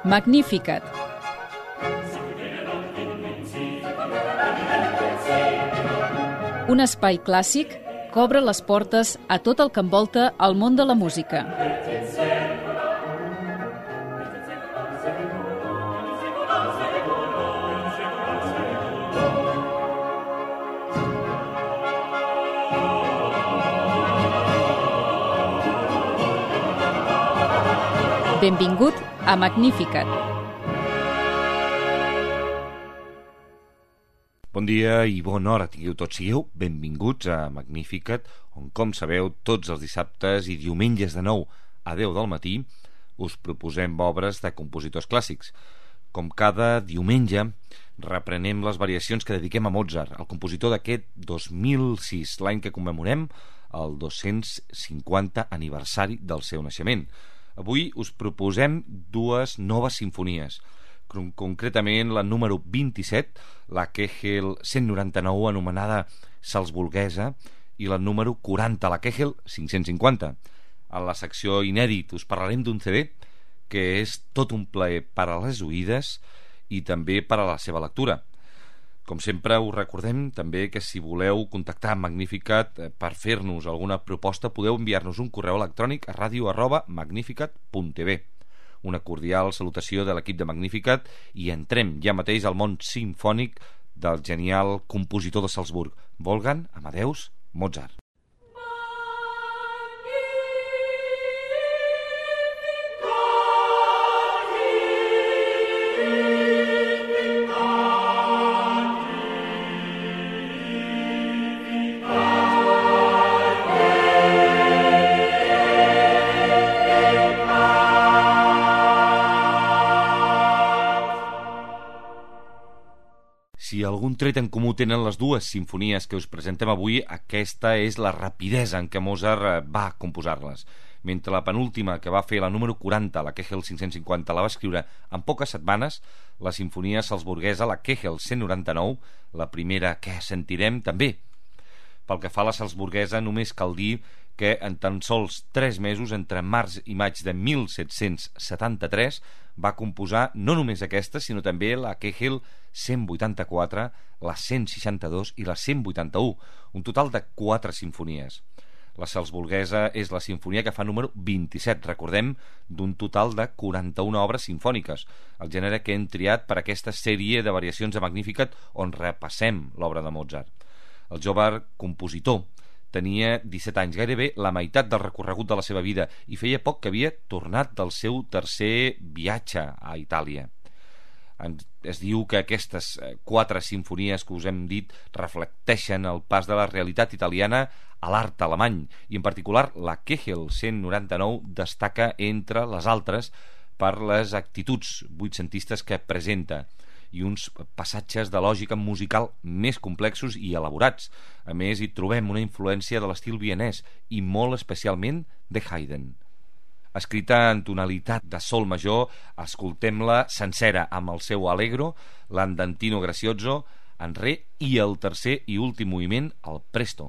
Magnificat. Un espai clàssic que obre les portes a tot el que envolta el món de la música. Benvingut a Magnificat. Bon dia i bona hora tingueu tots. Sigueu benvinguts a Magnificat, on, com sabeu, tots els dissabtes i diumenges de 9 a 10 del matí us proposem obres de compositors clàssics. Com cada diumenge, reprenem les variacions que dediquem a Mozart, el compositor d'aquest 2006, l'any que commemorem el 250 aniversari del seu naixement. Avui us proposem dues noves simfonies, concretament la número 27, la Kegel 199 anomenada Salzburguesa, i la número 40, la Kegel 550. En la secció inèdit us parlarem d'un CD que és tot un plaer per a les oïdes i també per a la seva lectura. Com sempre us recordem també que si voleu contactar amb Magnificat per fer-nos alguna proposta podeu enviar-nos un correu electrònic a radio@magnificat.tv. Una cordial salutació de l'equip de Magnificat i entrem ja mateix al món simfònic del genial compositor de Salzburg, Wolfgang Amadeus Mozart. Si algun tret en comú tenen les dues simfonies que us presentem avui, aquesta és la rapidesa en què Mozart va composar-les. Mentre la penúltima, que va fer la número 40, la Kegel 550, la va escriure en poques setmanes, la sinfonia salzburguesa, la Kegel 199, la primera que sentirem, també. Pel que fa a la salzburguesa, només cal dir que en tan sols 3 mesos, entre març i maig de 1773, va composar no només aquesta, sinó també la Kegel 184, la 162 i la 181, un total de 4 simfonies. La salzburguesa és la sinfonia que fa número 27, recordem, d'un total de 41 obres simfòniques, el gènere que hem triat per aquesta sèrie de variacions de Magnificat on repassem l'obra de Mozart. El jove compositor tenia 17 anys, gairebé la meitat del recorregut de la seva vida, i feia poc que havia tornat del seu tercer viatge a Itàlia. Es diu que aquestes 4 simfonies que us hem dit reflecteixen el pas de la realitat italiana a l'art alemany, i en particular la Kegel 199 destaca entre les altres per les actituds vuitcentistes que presenta i uns passatges de lògica musical més complexos i elaborats. A més, hi trobem una influència de l'estil vienès i molt especialment de Haydn. Escrita en tonalitat de sol major, escoltem-la sencera amb el seu allegro, l'andantino gracioso, en re i el tercer i últim moviment, el presto.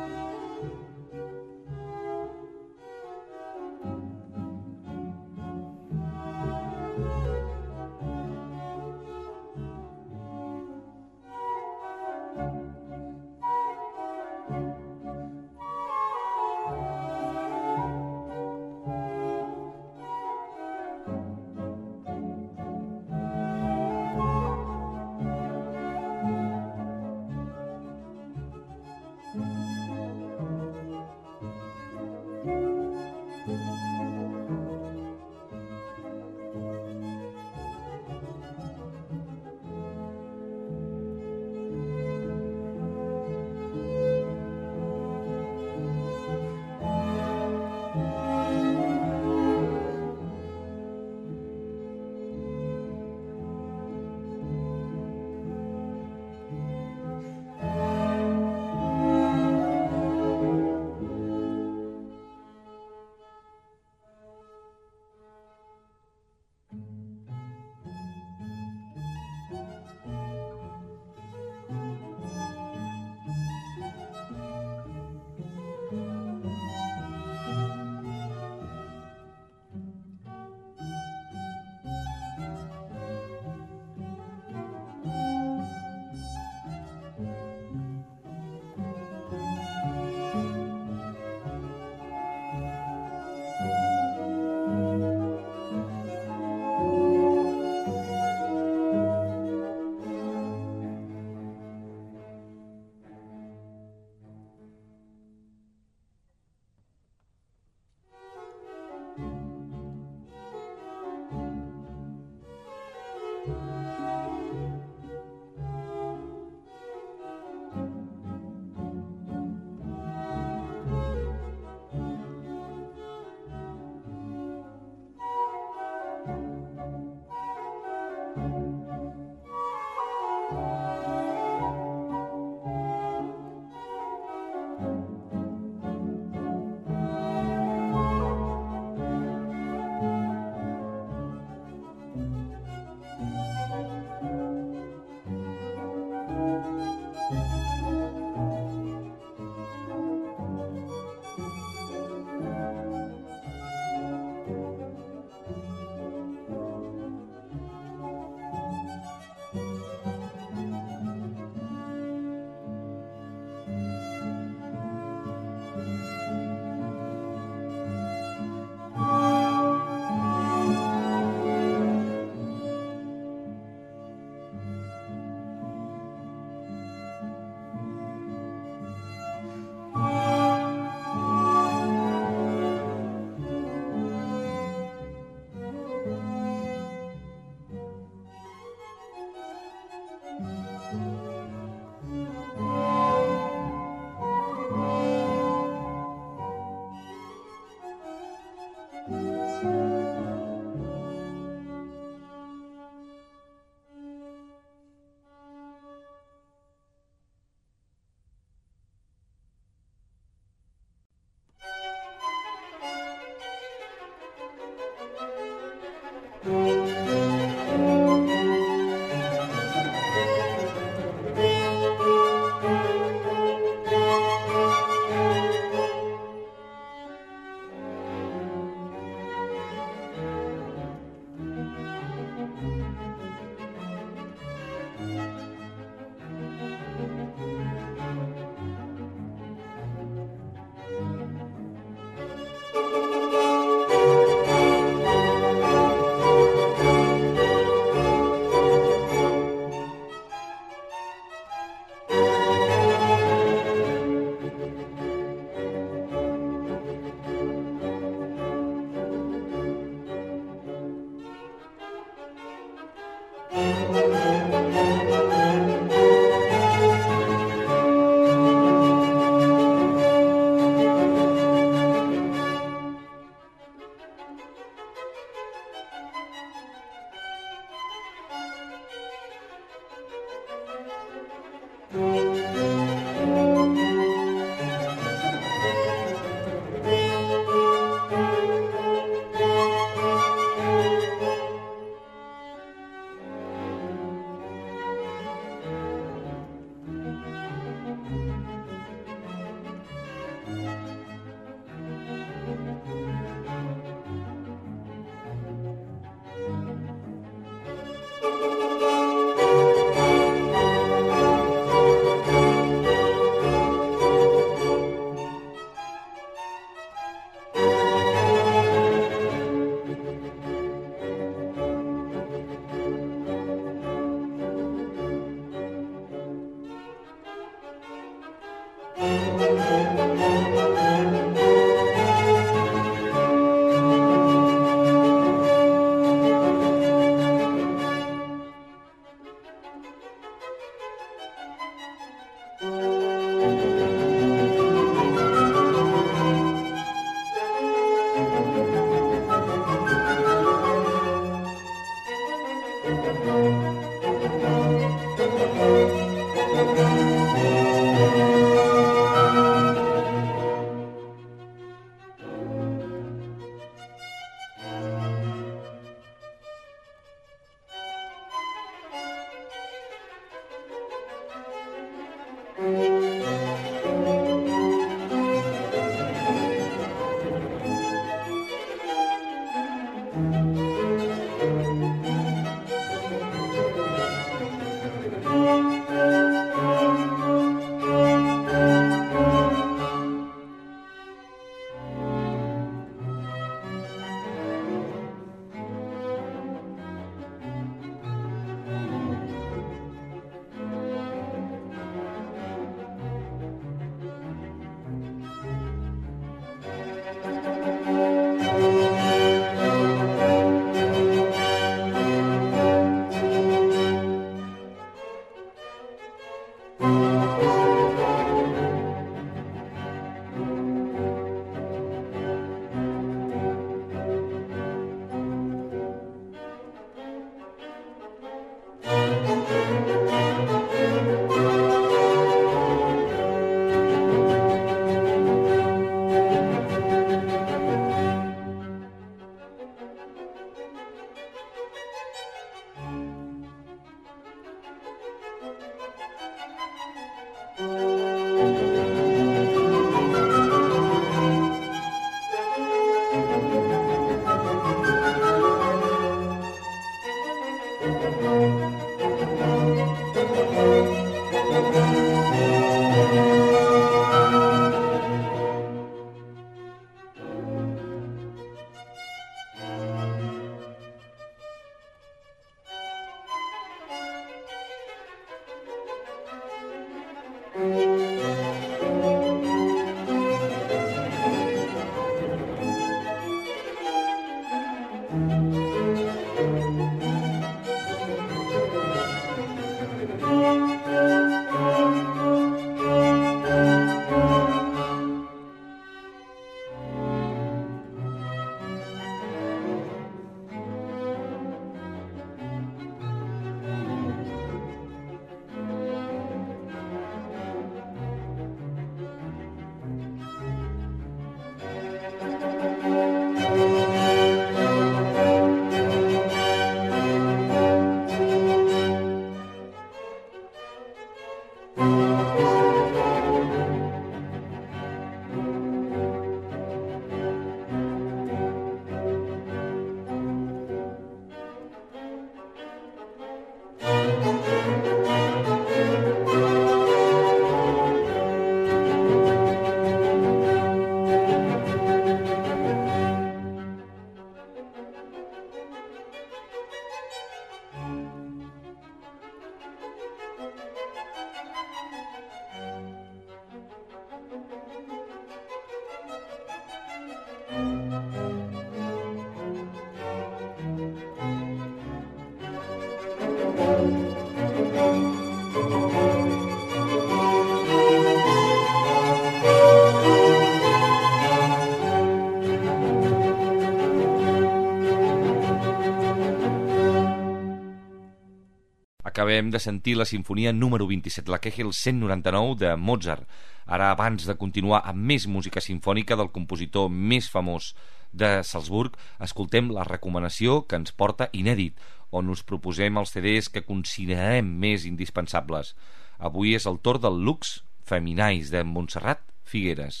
Acabem de sentir la sinfonia número 27, la Kegel 199 de Mozart. Ara, abans de continuar amb més música simfònica del compositor més famós de Salzburg, escoltem la recomanació que ens porta Inèdit, on us proposem els CDs que considerem més indispensables. Avui és el torn del Lux Feminais de Montserrat Figueres.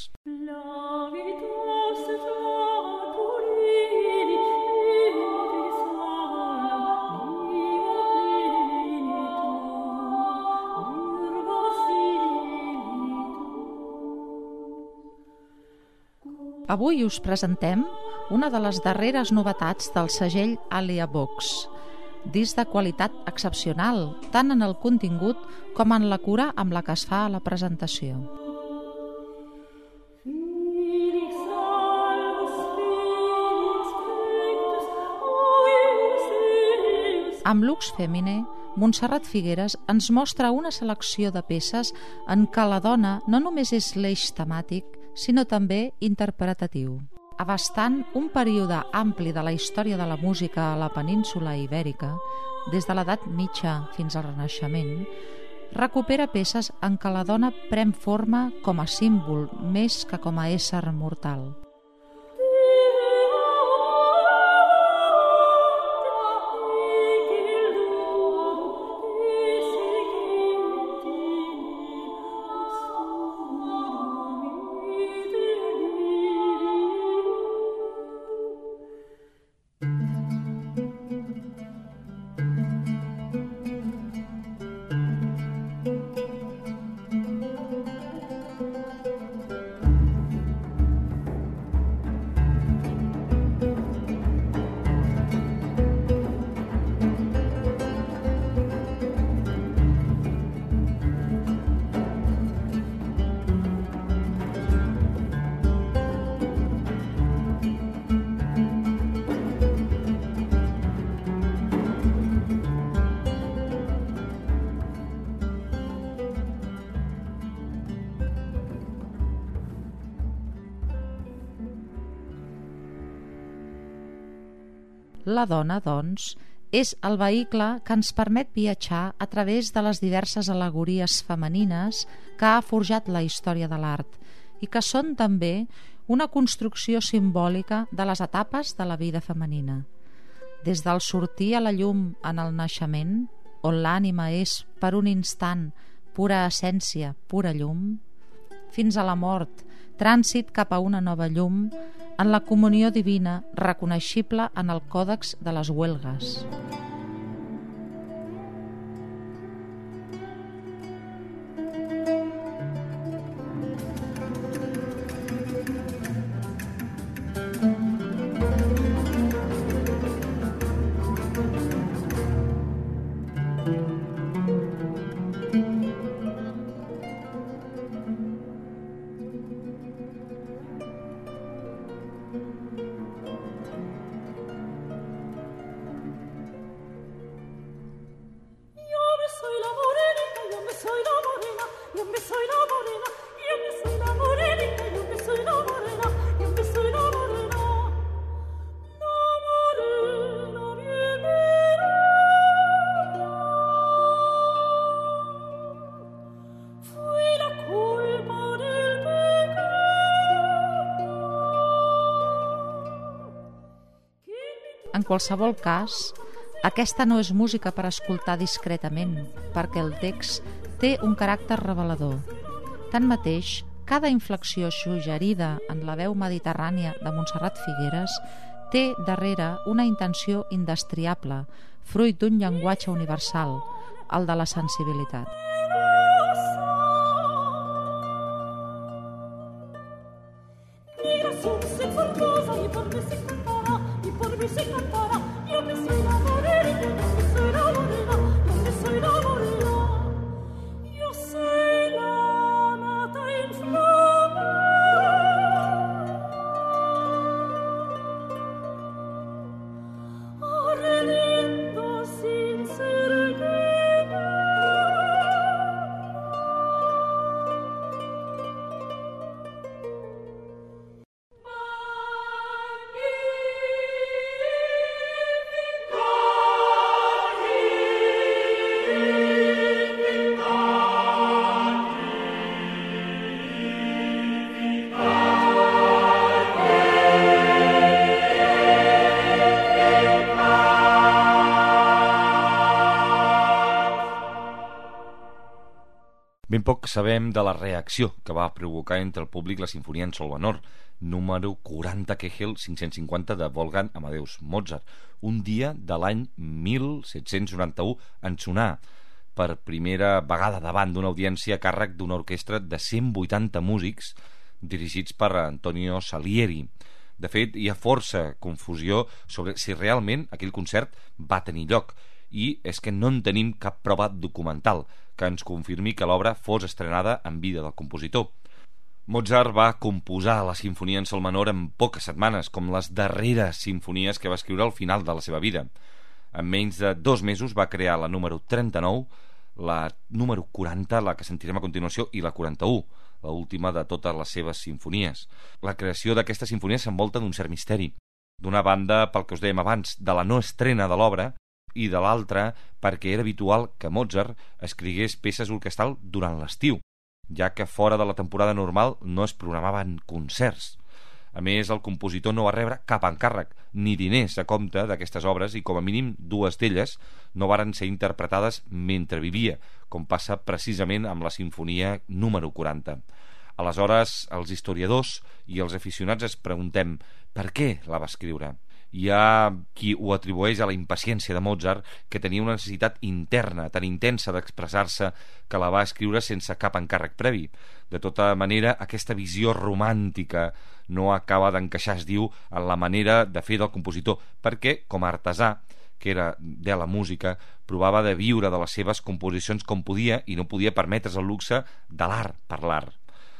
Avui us presentem una de les darreres novetats del segell Alia Books, disc de qualitat excepcional, tant en el contingut com en la cura amb la que es fa a la presentació. Amb Lux Femine, Montserrat Figueres ens mostra una selecció de peces en què la dona no només és l'eix temàtic, sinó també interpretatiu. Abastant un període ampli de la història de la música a la península Ibèrica, des de l'edat mitja fins al Renaixement, recupera peces en què la dona pren forma com a símbol més que com a ésser mortal. La dona, doncs, és el vehicle que ens permet viatjar a través de les diverses al·legories femenines que ha forjat la història de l'art i que són també una construcció simbòlica de les etapes de la vida femenina. Des del sortir a la llum en el naixement, on l'ànima és per un instant pura essència, pura llum, fins a la mort, trànsit cap a una nova llum, en la comunió divina reconeixible en el còdex de les huelgues. En qualsevol cas, aquesta no és música per escoltar discretament, perquè el text té un caràcter revelador. Tanmateix, cada inflexió suggerida en la veu mediterrània de Montserrat Figueres té darrere una intenció indestriable, fruit d'un llenguatge universal, el de la sensibilitat. Ben poc sabem de la reacció que va provocar entre el públic la sinfonia en sol menor, número 40 Kegel 550 de Wolfgang Amadeus Mozart, un dia de l'any 1791 en sonar per primera vegada davant d'una audiència a càrrec d'una orquestra de 180 músics dirigits per Antonio Salieri. De fet, hi ha força confusió sobre si realment aquell concert va tenir lloc, i és que no en tenim cap prova documental que ens confirmi que l'obra fos estrenada en vida del compositor. Mozart va composar la sinfonia en sol menor en poques setmanes, com les darreres sinfonies que va escriure al final de la seva vida. En menys de 2 mesos va crear la número 39, la número 40, la que sentirem a continuació, i la 41, l'última de totes les seves sinfonies. La creació d'aquesta sinfonia s'envolta d'un cert misteri. D'una banda, pel que us dèiem abans, de la no estrena de l'obra, i de l'altra, perquè era habitual que Mozart escrigués peces orquestral durant l'estiu, ja que fora de la temporada normal no es programaven concerts. A més, el compositor no va rebre cap encàrrec ni diners a compte d'aquestes obres i com a mínim 2 d'elles no varen ser interpretades mentre vivia, com passa precisament amb la sinfonia número 40. Aleshores, els historiadors i els aficionats es preguntem per què la va escriure. Hi ha qui ho atribueix a la impaciència de Mozart, que tenia una necessitat interna tan intensa d'expressar-se que la va escriure sense cap encàrrec previ. De tota manera, aquesta visió romàntica no acaba d'encaixar, es diu, en la manera de fer del compositor, perquè, com a artesà, que era de la música, provava de viure de les seves composicions com podia i no podia permetre's el luxe de l'art per l'art.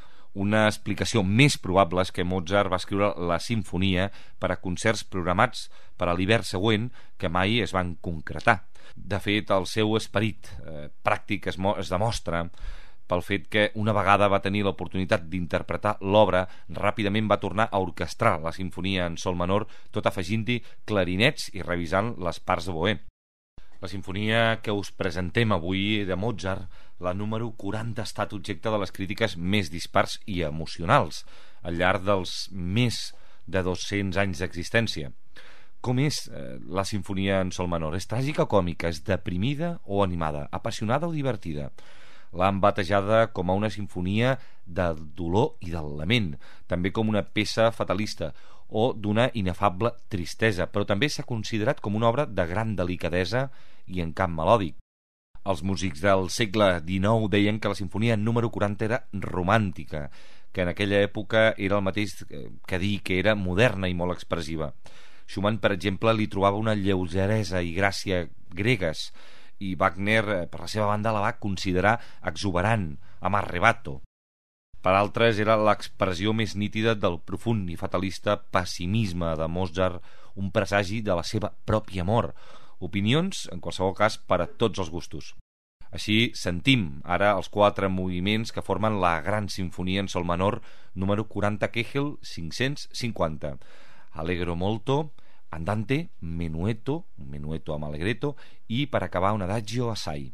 Una explicació més probable és que Mozart va escriure la sinfonia per a concerts programats per a l'hivern següent que mai es van concretar. De fet, el seu esperit pràctic es demostra pel fet que una vegada va tenir l'oportunitat d'interpretar l'obra, ràpidament va tornar a orquestrar la sinfonia en sol menor, tot afegint-hi clarinets i revisant les parts de Boè. La sinfonia que us presentem avui de Mozart, la número 40, ha estat objecte de les crítiques més dispars i emocionals al llarg dels més de 200 anys d'existència. Com és la sinfonia en sol menor? És tràgica o còmica? És deprimida o animada? Apassionada o divertida? L'han batejada com a una sinfonia del dolor i del lament, també com una peça fatalista o d'una inefable tristesa, però també s'ha considerat com una obra de gran delicadesa i encant melòdic. Els músics del segle XIX deien que la sinfonia número 40 era romàntica, que en aquella època era el mateix que dir que era moderna i molt expressiva. Schumann, per exemple, li trobava una lleugeresa i gràcia gregues, i Wagner, per la seva banda, la va considerar exuberant, amb arrebato. Per altres, era l'expressió més nítida del profund i fatalista pessimisme de Mozart, un presagi de la seva pròpia mort. Opinions, en qualsevol cas, per a tots els gustos. Així, sentim ara els 4 moviments que formen la gran sinfonia en sol menor número 40 Kegel 550. Allegro molto, andante, menuetto, un menuetto amb allegretto, i per acabar un adagio assai.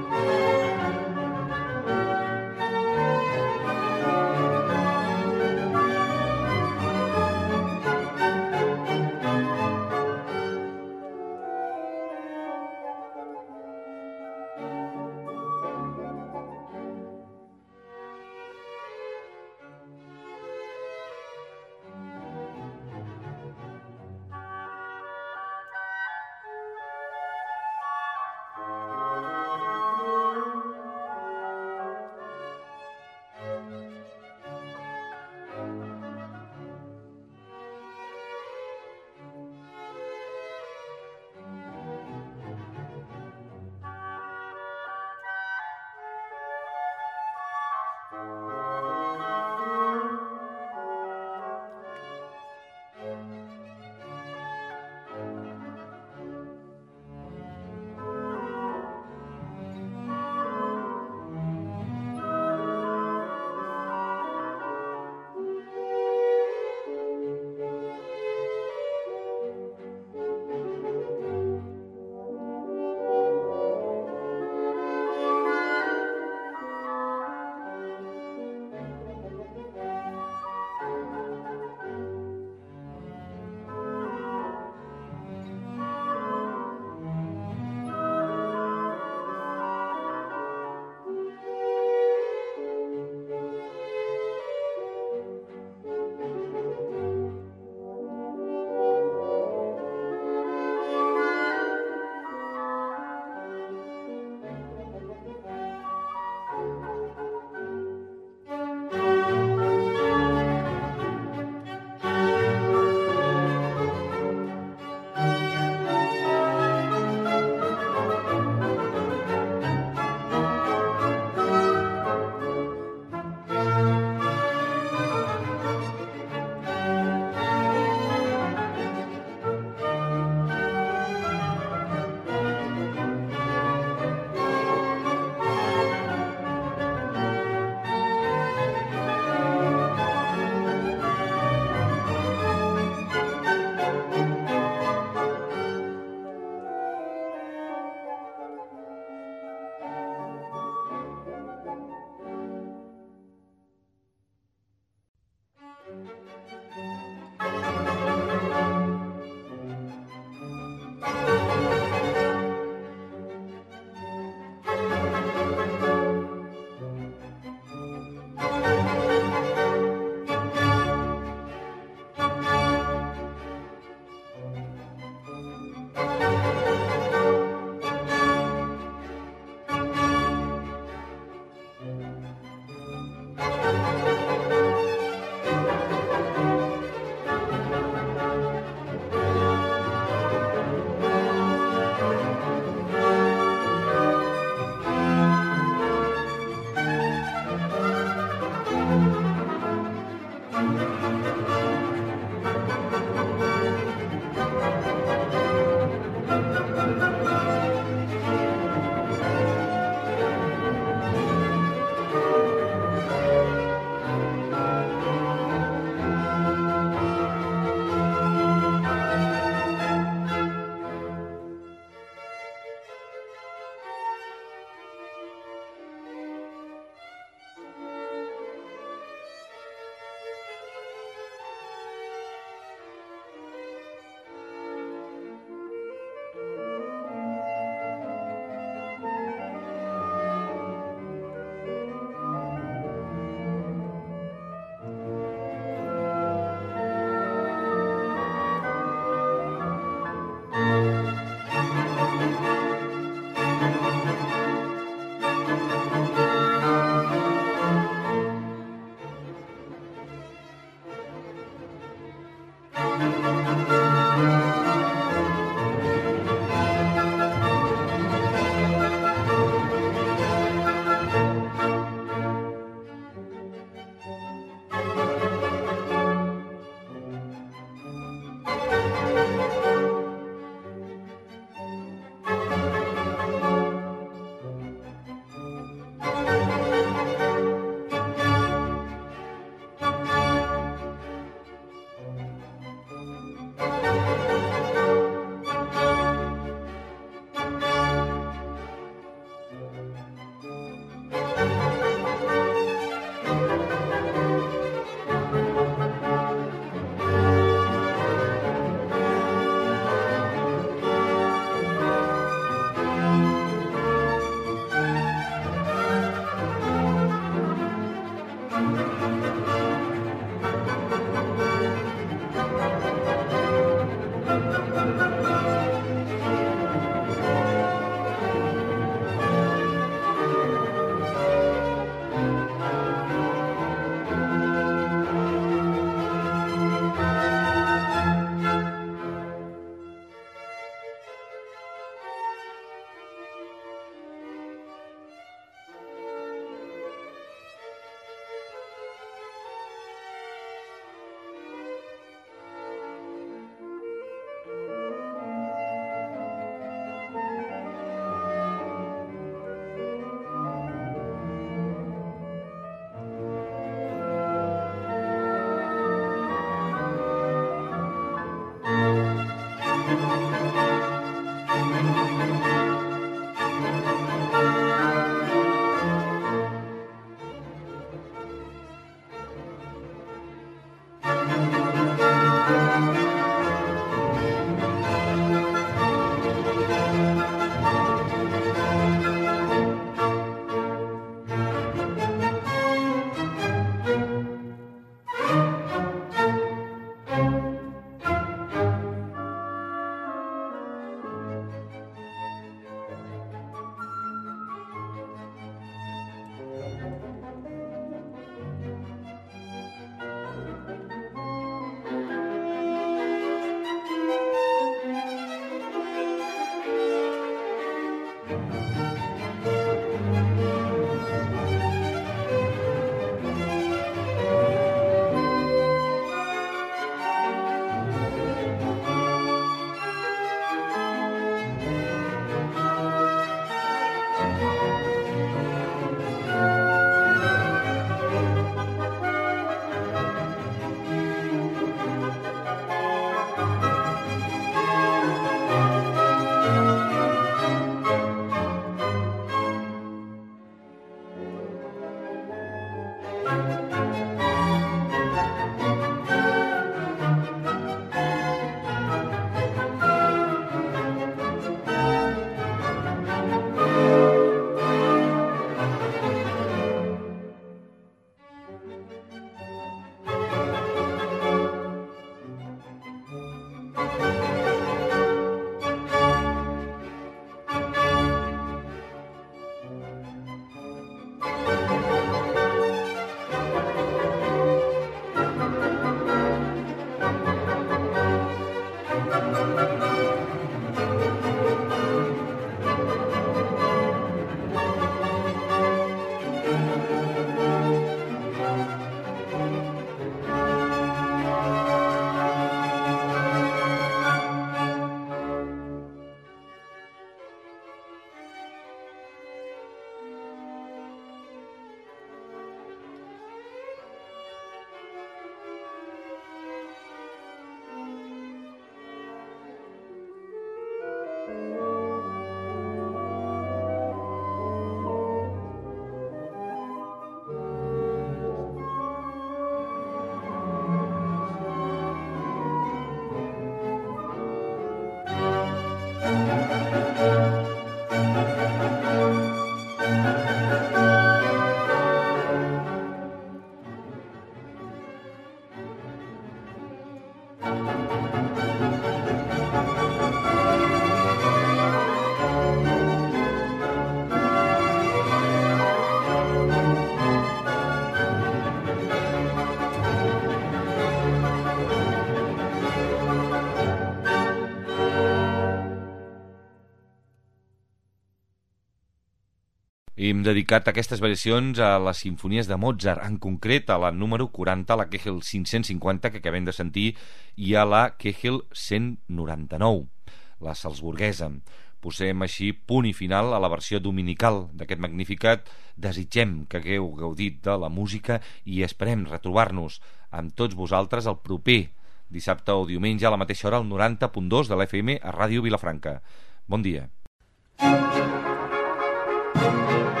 Hem dedicat aquestes variacions a les simfonies de Mozart, en concret a la número 40, la Kegel 550, que acabem de sentir, i a la Kegel 199, la salzburguesa. Posem així punt i final a la versió dominical d'aquest Magnificat. Desitgem que hagueu gaudit de la música i esperem retrobar-nos amb tots vosaltres el proper dissabte o diumenge a la mateixa hora al 90.2 de l'FM a Ràdio Vilafranca. Bon dia.